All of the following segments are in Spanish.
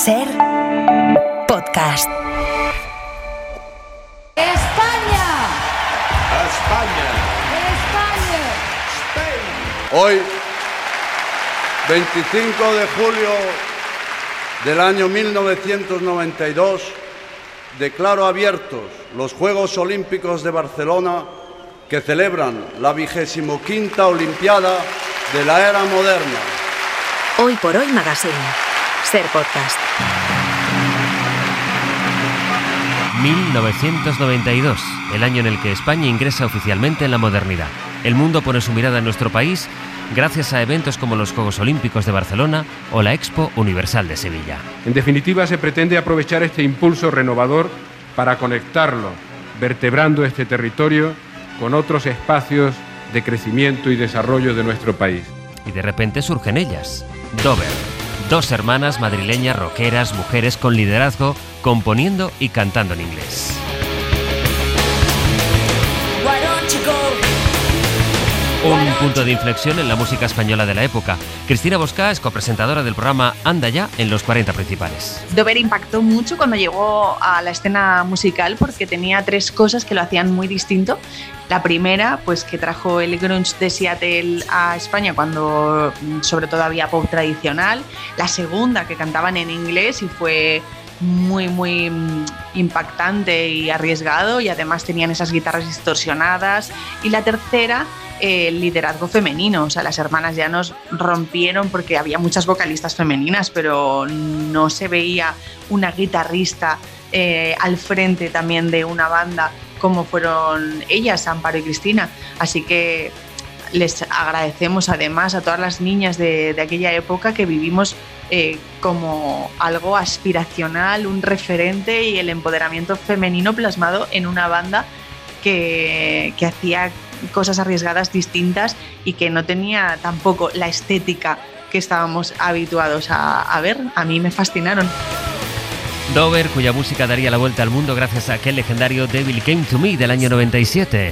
Ser podcast. España. España. España. Spain. Hoy, 25 de julio del año 1992, declaro abiertos los Juegos Olímpicos de Barcelona, que celebran la 25ª Olimpiada de la era moderna. Hoy por Hoy Magazine. Ser podcast. 1992, el año en el que España ingresa oficialmente en la modernidad. El mundo pone su mirada en nuestro país gracias a eventos como los Juegos Olímpicos de Barcelona o la Expo Universal de Sevilla. En definitiva, se pretende aprovechar este impulso renovador para conectarlo, vertebrando este territorio con otros espacios de crecimiento y desarrollo de nuestro país. Y de repente surgen ellas. Dover, dos hermanas madrileñas rockeras, mujeres con liderazgo, componiendo y cantando en inglés. Un punto de inflexión en la música española de la época. Cristina Bosca es copresentadora del programa Anda Ya en los 40 principales. Dover impactó mucho cuando llegó a la escena musical porque tenía tres cosas que lo hacían muy distinto. La primera, pues que trajo el grunge de Seattle a España cuando sobre todo había pop tradicional. La segunda, que cantaban en inglés y fue muy impactante y arriesgado, y además tenían esas guitarras distorsionadas. Y la tercera, el liderazgo femenino. O sea, las hermanas Llanos rompieron porque había muchas vocalistas femeninas, pero no se veía una guitarrista al frente también de una banda como fueron ellas, Amparo y Cristina. Así que les agradecemos además a todas las niñas de aquella época que vivimos como algo aspiracional, un referente y el empoderamiento femenino plasmado en una banda que hacía cosas arriesgadas distintas y que no tenía tampoco la estética que estábamos habituados a ver. A mí me fascinaron. Dover, cuya música daría la vuelta al mundo gracias a aquel legendario Devil Came to Me del año 97.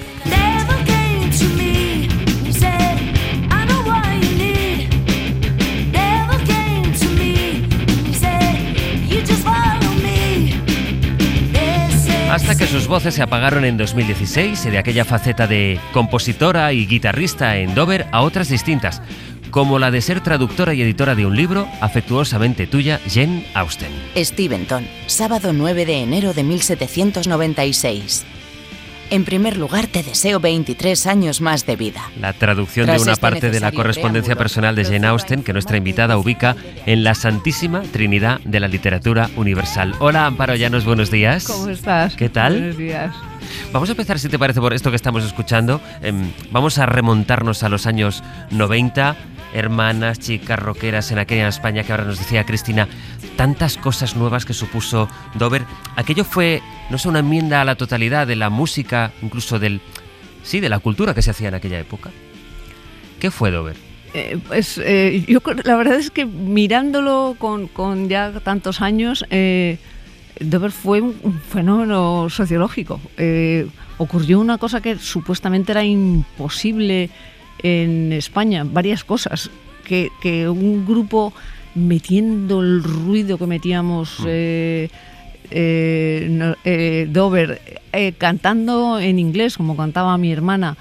Hasta que sus voces se apagaron en 2016 y de aquella faceta de compositora y guitarrista en Dover a otras distintas, como la de ser traductora y editora de un libro, afectuosamente tuya, Jane Austen. Steventon, sábado 9 de enero de 1796. En primer lugar, te deseo 23 años más de vida. La traducción de una parte de la correspondencia personal de Jane Austen que nuestra invitada ubica en la Santísima Trinidad de la Literatura Universal. Hola, Amparo Llanos, buenos días. ¿Cómo estás? ¿Qué tal? Buenos días. Vamos a empezar, si te parece, por esto que estamos escuchando. Vamos a remontarnos a los años 90. Hermanas, chicas rockeras en aquella España que ahora nos decía Cristina, tantas cosas nuevas que supuso Dover. Aquello fue, no sé, una enmienda a la totalidad de la música, incluso de la cultura que se hacía en aquella época. ¿Qué fue Dover? Yo la verdad es que mirándolo con ya tantos años, Dover fue un fenómeno sociológico. Ocurrió una cosa que supuestamente era imposible en España, varias cosas, que un grupo metiendo el ruido que metíamos Dover, cantando en inglés como cantaba mi hermana,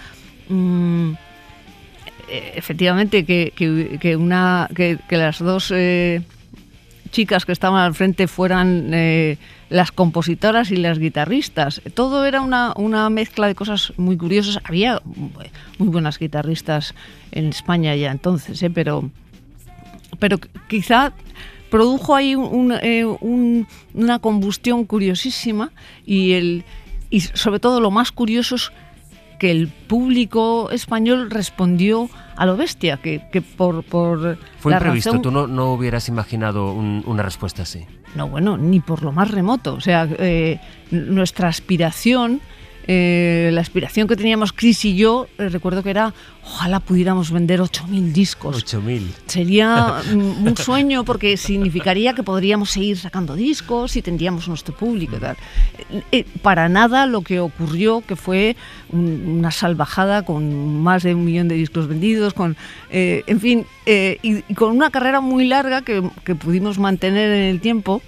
efectivamente que las dos chicas que estaban al frente fueran las compositoras y las guitarristas. Todo era una mezcla de cosas muy curiosas. Había muy buenas guitarristas en España ya entonces, pero quizá produjo ahí una combustión curiosísima y sobre todo lo más curioso es que el público español respondió a lo bestia, que por fue la imprevisto. razón... Tú no hubieras imaginado una respuesta así. No, bueno, ni por lo más remoto. O sea, nuestra aspiración la aspiración que teníamos Chris y yo, recuerdo que era, ojalá pudiéramos vender 8.000 discos. 8.000. Sería un sueño porque significaría que podríamos seguir sacando discos y tendríamos nuestro público y tal. Para nada lo que ocurrió, que fue una salvajada con más de 1 millón de discos vendidos, en fin, y con una carrera muy larga que pudimos mantener en el tiempo,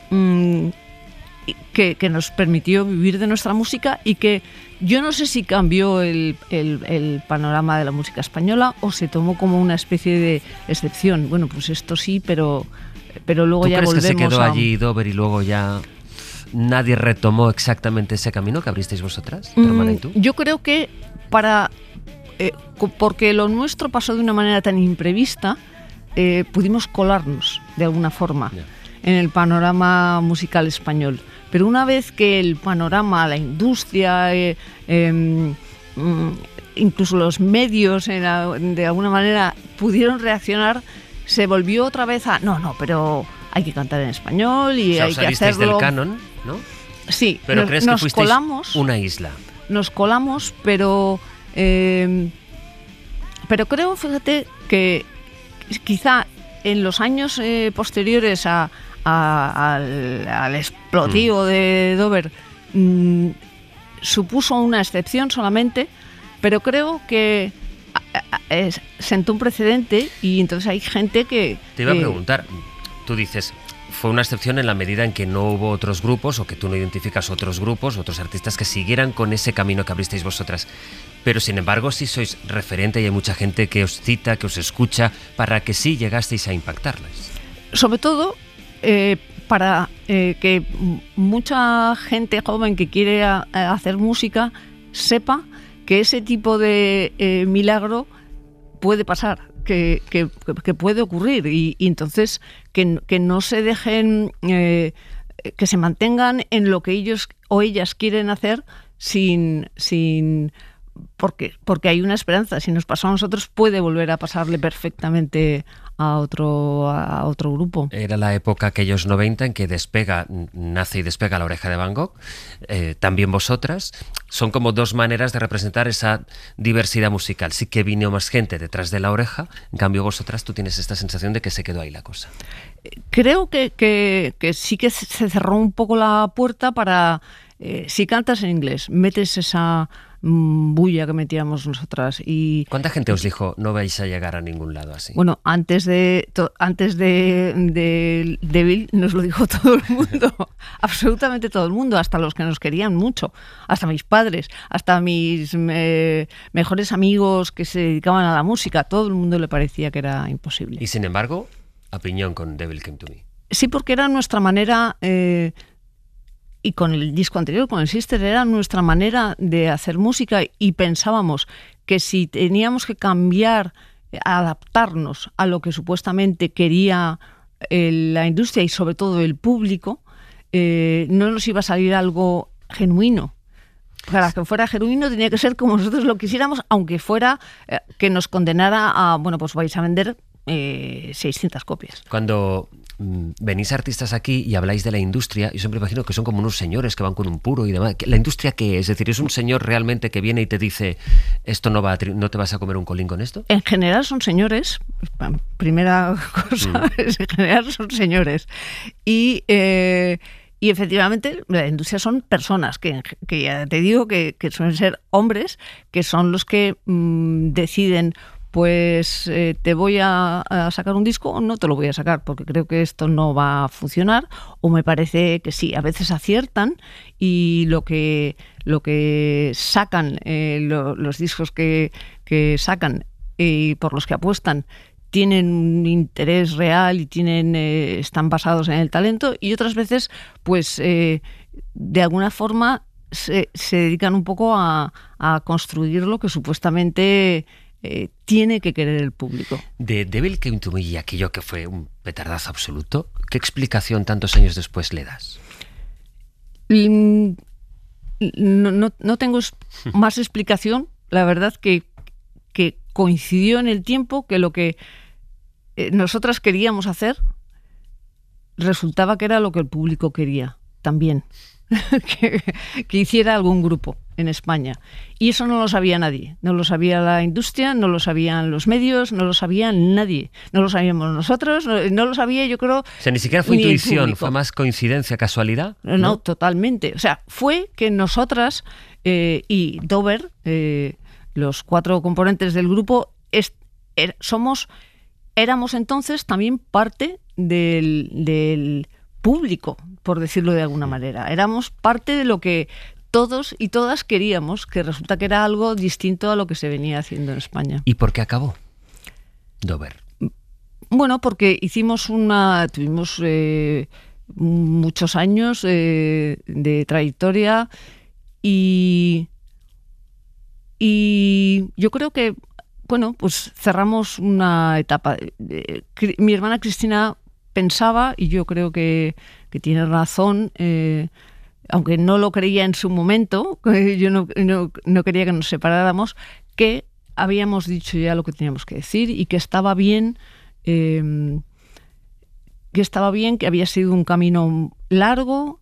que nos permitió vivir de nuestra música y que yo no sé si cambió el panorama de la música española o se tomó como una especie de excepción. Bueno, pues esto sí, pero luego ya volvemos. ¿Tú crees que se quedó allí Dover y luego ya nadie retomó exactamente ese camino que abristeis vosotras, tu hermana y tú? Yo creo que porque lo nuestro pasó de una manera tan imprevista, pudimos colarnos de alguna forma en el panorama musical español. Pero una vez que el panorama, la industria, incluso los medios de alguna manera pudieron reaccionar, se volvió otra vez a pero hay que cantar en español y hay que hacerlo. Del canon, ¿no? Sí, pero crees que fuisteis colamos, una isla. Nos colamos, pero creo, fíjate, que quizá en los años posteriores al explotivo de Dover supuso una excepción solamente, pero creo que sentó un precedente y entonces hay gente que... Te iba a preguntar, tú dices, fue una excepción en la medida en que no hubo otros grupos o que tú no identificas otros grupos, otros artistas que siguieran con ese camino que abristeis vosotras. Pero sin embargo sí sois referente y hay mucha gente que os cita, que os escucha, para que sí llegasteis a impactarles. Sobre todo para que mucha gente joven que quiere hacer música sepa que ese tipo de milagro puede pasar, que puede ocurrir y entonces que no se dejen, que se mantengan en lo que ellos o ellas quieren hacer porque hay una esperanza. Si nos pasó a nosotros, puede volver a pasarle perfectamente a otro grupo. Era la época, aquellos 90, en que nace y despega La Oreja de Van Gogh. También vosotras. Son como dos maneras de representar esa diversidad musical. Sí que vino más gente detrás de La Oreja, en cambio vosotras, tú tienes esta sensación de que se quedó ahí la cosa. Creo que sí que se cerró un poco la puerta para... si cantas en inglés, metes esa bulla que metíamos nosotras. ¿Cuánta gente os dijo no vais a llegar a ningún lado así? Bueno, antes de Devil nos lo dijo todo el mundo, absolutamente todo el mundo, hasta los que nos querían mucho, hasta mis padres, hasta mis mejores amigos que se dedicaban a la música, todo el mundo le parecía que era imposible. Y sin embargo, a piñón con Devil Came to Me. Sí, porque era nuestra manera... y con el disco anterior, con el Sister, era nuestra manera de hacer música y pensábamos que si teníamos que cambiar, adaptarnos a lo que supuestamente quería la industria y sobre todo el público, no nos iba a salir algo genuino. Para que fuera genuino tenía que ser como nosotros lo quisiéramos, aunque fuera que nos condenara a, bueno, pues vais a vender 600 copias. Cuando venís artistas aquí y habláis de la industria, yo siempre imagino que son como unos señores que van con un puro y demás. ¿La industria qué es? Es decir, ¿es un señor realmente que viene y te dice esto no te vas a comer un colín con esto? En general son señores, primera cosa, en general son señores. Y efectivamente la industria son personas que ya te digo que suelen ser hombres, que son los que deciden, pues te voy a sacar un disco o no te lo voy a sacar porque creo que esto no va a funcionar, o me parece que sí. A veces aciertan y lo que sacan, los discos que sacan y por los que apuestan tienen un interés real y están basados en el talento, y otras veces pues de alguna forma se dedican un poco a construir lo que supuestamente tiene que querer el público. De Devil Came to Me y aquello que fue un petardazo absoluto, ¿qué explicación tantos años después le das? No tengo más explicación. La verdad que coincidió en el tiempo que lo que nosotras queríamos hacer resultaba que era lo que el público quería también, que hiciera algún grupo. en España. Y eso no lo sabía nadie. No lo sabía la industria, no lo sabían los medios, no lo sabía nadie. No lo sabíamos nosotros, no lo sabía, yo creo... O sea, ni siquiera fue intuición, fue más coincidencia, casualidad. No, totalmente. O sea, fue que nosotras y Dover, los 4 componentes del grupo, éramos entonces también parte del público, por decirlo de alguna manera. Éramos parte de lo que todos y todas queríamos, que resulta que era algo distinto a lo que se venía haciendo en España. ¿Y por qué acabó Dover? Bueno, porque tuvimos muchos años de trayectoria y yo creo que, bueno, pues cerramos una etapa. Mi hermana Cristina pensaba, y yo creo que tiene razón, aunque no lo creía en su momento, yo no quería que nos separáramos, que habíamos dicho ya lo que teníamos que decir y que estaba bien, que había sido un camino largo,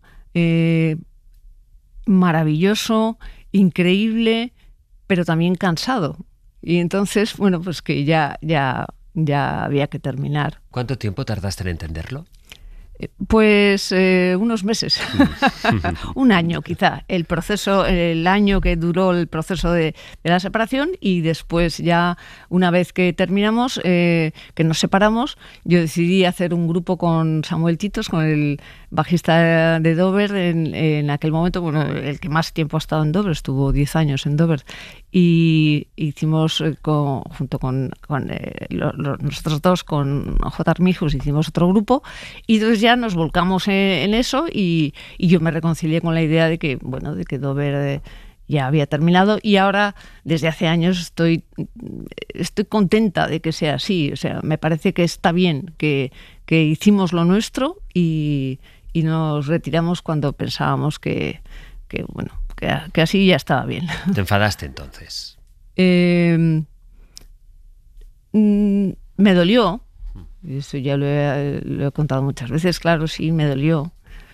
maravilloso, increíble, pero también cansado. Y entonces, bueno, pues que ya había que terminar. ¿Cuánto tiempo tardaste en entenderlo? Pues unos meses, un año quizá, el año que duró el proceso de la separación, y después ya una vez que terminamos, que nos separamos, yo decidí hacer un grupo con Samuel Titos, con el bajista de Dover, en aquel momento, bueno, el que más tiempo ha estado en Dover, estuvo 10 años en Dover, y hicimos junto con nosotros dos, con J. Armijos, hicimos otro grupo, y entonces ya nos volcamos en eso, y yo me reconcilié con la idea de que Dover ya había terminado, y ahora desde hace años estoy contenta de que sea así. O sea, me parece que está bien que hicimos lo nuestro y nos retiramos cuando pensábamos que así ya estaba bien. ¿Te enfadaste entonces? Me dolió. Eso ya lo he contado muchas veces, claro, sí, me dolió,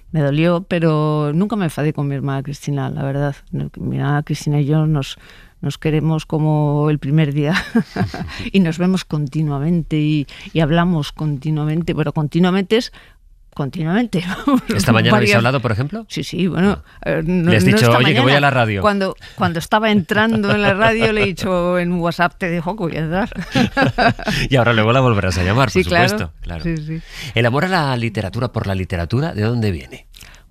pero nunca me enfadé con mi hermana Cristina, la verdad. Mi hermana Cristina y yo nos queremos como el primer día y nos vemos continuamente y hablamos continuamente, pero continuamente es... Continuamente. ¿Esta mañana habéis hablado, por ejemplo? Sí, bueno. Le has dicho, oye, mañana, que voy a la radio. Cuando estaba entrando en la radio le he dicho en WhatsApp, te dejo que voy a entrar. Y ahora luego la volverás a llamar, sí, por supuesto. Claro. Sí. ¿El amor a la literatura por la literatura, de dónde viene?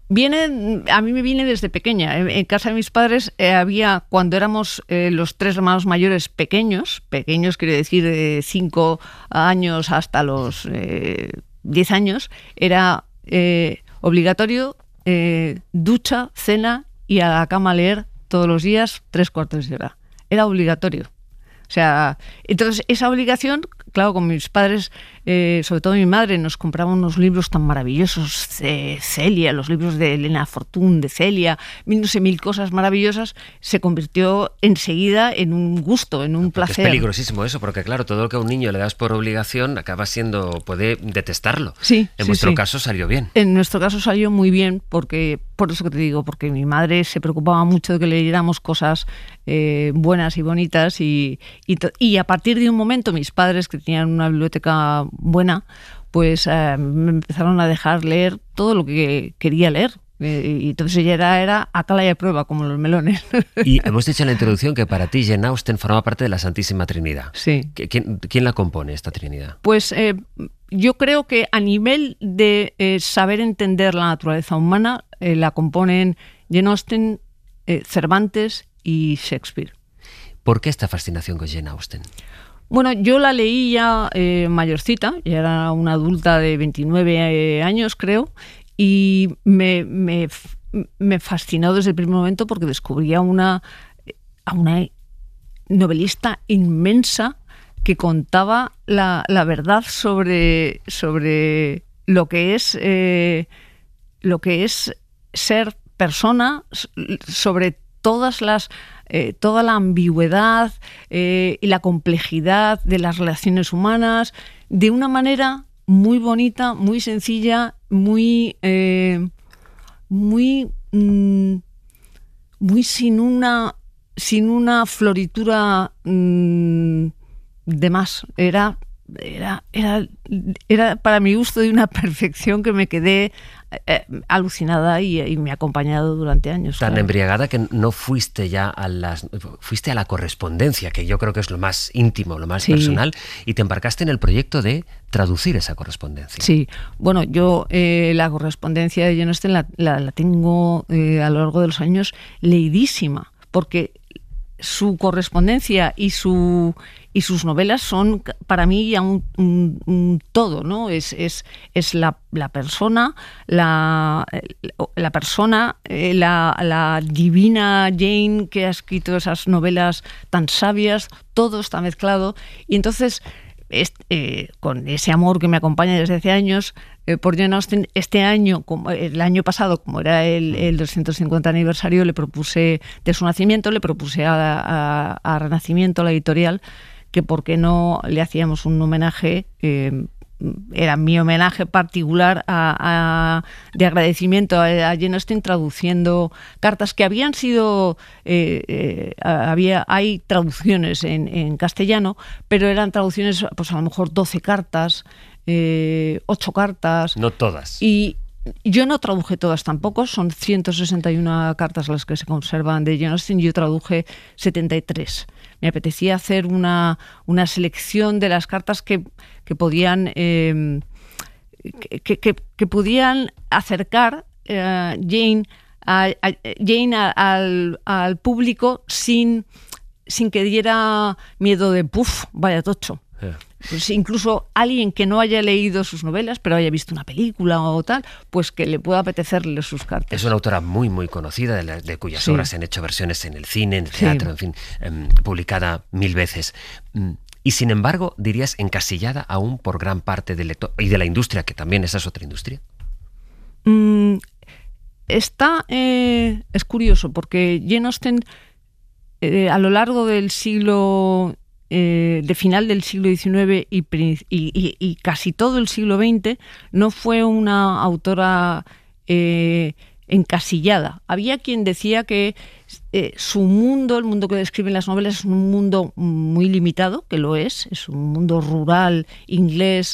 A mí me viene desde pequeña. En casa de mis padres había, cuando éramos los 3 hermanos mayores pequeños quiere decir de 5 años hasta los 10 años, era obligatorio ducha, cena y a la cama a leer todos los días 3/4 de hora. Era obligatorio. O sea, entonces esa obligación, claro, con mis padres, sobre todo mi madre, nos compraba unos libros tan maravillosos, Celia, los libros de Elena Fortún, de Celia, no sé, mil cosas maravillosas, se convirtió enseguida en un gusto, en un placer. Es peligrosísimo eso, porque claro, todo lo que a un niño le das por obligación puede detestarlo. Sí. En vuestro caso salió bien. En nuestro caso salió muy bien, por eso que te digo, porque mi madre se preocupaba mucho de que leyéramos cosas buenas y bonitas, y a partir de un momento mis padres, que tenían una biblioteca buena, pues me empezaron a dejar leer todo lo que quería leer. Y entonces ella era a cala y a prueba, como los melones. Y hemos dicho en la introducción que para ti Jane Austen forma parte de la Santísima Trinidad. Sí. ¿Quién la compone, esta Trinidad? Pues yo creo que a nivel de saber entender la naturaleza humana, la componen Jane Austen, Cervantes y Shakespeare. ¿Por qué esta fascinación con Jane Austen? Bueno, yo la leí ya mayorcita, ya era una adulta de 29 años, creo, y me fascinó desde el primer momento porque descubrí a una novelista inmensa que contaba la verdad sobre lo que es ser persona, sobre toda la ambigüedad y la complejidad de las relaciones humanas, de una manera muy bonita, muy sencilla, muy muy sin una floritura de más. Era para mi gusto de una perfección que me quedé alucinada y me ha acompañado durante años. Tan claro. embriagada que no fuiste ya fuiste a la correspondencia, que yo creo que es lo más íntimo, lo más personal, y te embarcaste en el proyecto de traducir esa correspondencia. Sí, bueno, yo la correspondencia de Jane Austen la tengo a lo largo de los años leidísima, porque su correspondencia y sus novelas son para mí ya un todo, ¿no? Es la persona, la divina Jane que ha escrito esas novelas tan sabias, todo está mezclado, y entonces con ese amor que me acompaña desde hace años por Jane Austen, este año, el año pasado, como era el 250 aniversario, le propuse de su nacimiento, le propuse a Renacimiento, la editorial, que por qué no le hacíamos un homenaje, era mi homenaje particular de agradecimiento a Jane Austen, traduciendo cartas que habían sido, hay traducciones en castellano, pero eran traducciones, pues a lo mejor 12 cartas, 8 cartas. No todas. Y yo no traduje todas tampoco, son 161 cartas las que se conservan de Jane Austen, yo traduje 73. Me apetecía hacer una selección de las cartas que podían que podían acercar Jane al público sin que diera miedo de ¡puf! Vaya tocho. Pues incluso alguien que no haya leído sus novelas, pero haya visto una película o tal, pues que le pueda apetecerle sus cartas. Es una autora muy, muy conocida, de cuyas obras se han hecho versiones en el cine, en el teatro, en fin, publicada 1000 veces. Y sin embargo, dirías encasillada aún por gran parte del lector y de la industria, que también esa es otra industria. Es curioso, porque Jane Austen, a lo largo del siglo de final del siglo XIX y casi todo el siglo XX, no fue una autora encasillada. Había quien decía que su mundo, el mundo que describen las novelas, es un mundo muy limitado, que lo es un mundo rural, inglés,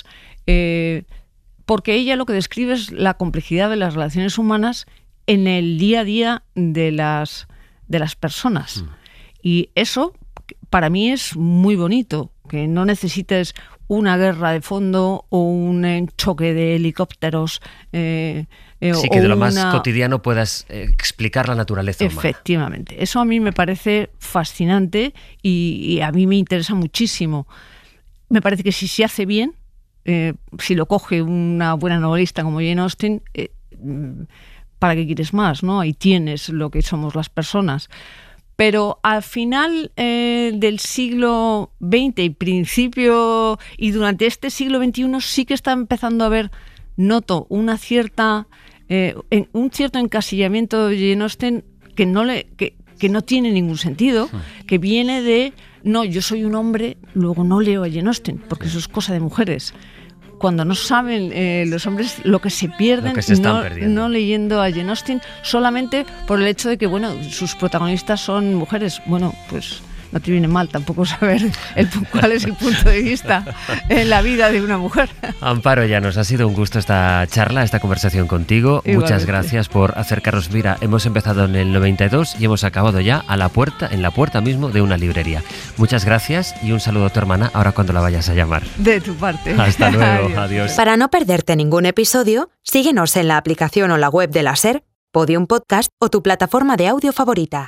porque ella lo que describe es la complejidad de las relaciones humanas en el día a día de las personas. Y eso para mí es muy bonito, que no necesites una guerra de fondo o un choque de helicópteros. Sí, que de lo más cotidiano puedas explicar la naturaleza humana. Efectivamente. Eso a mí me parece fascinante y a mí me interesa muchísimo. Me parece que si se hace bien, si lo coge una buena novelista como Jane Austen, ¿para qué quieres más, no? Ahí tienes lo que somos las personas. Pero al final del siglo XX y principio y durante este siglo XXI sí que está empezando a haber, noto, un cierto encasillamiento de Jane Austen que no tiene ningún sentido, que viene de, no, yo soy un hombre, luego no leo a Jane Austen, porque eso es cosa de mujeres. Cuando no saben los hombres lo que se pierden, no leyendo a Jane Austen, solamente por el hecho de que, bueno, sus protagonistas son mujeres. Bueno, pues no te viene mal tampoco saber cuál es el punto de vista en la vida de una mujer. Amparo Llanos, ha sido un gusto esta charla, esta conversación contigo. Igualmente. Muchas gracias por acercarnos. Mira, hemos empezado en el 92 y hemos acabado ya en la puerta mismo de una librería. Muchas gracias y un saludo a tu hermana ahora cuando la vayas a llamar. De tu parte. Hasta luego. Adiós. Para no perderte ningún episodio, síguenos en la aplicación o la web de la SER, Podium Podcast o tu plataforma de audio favorita.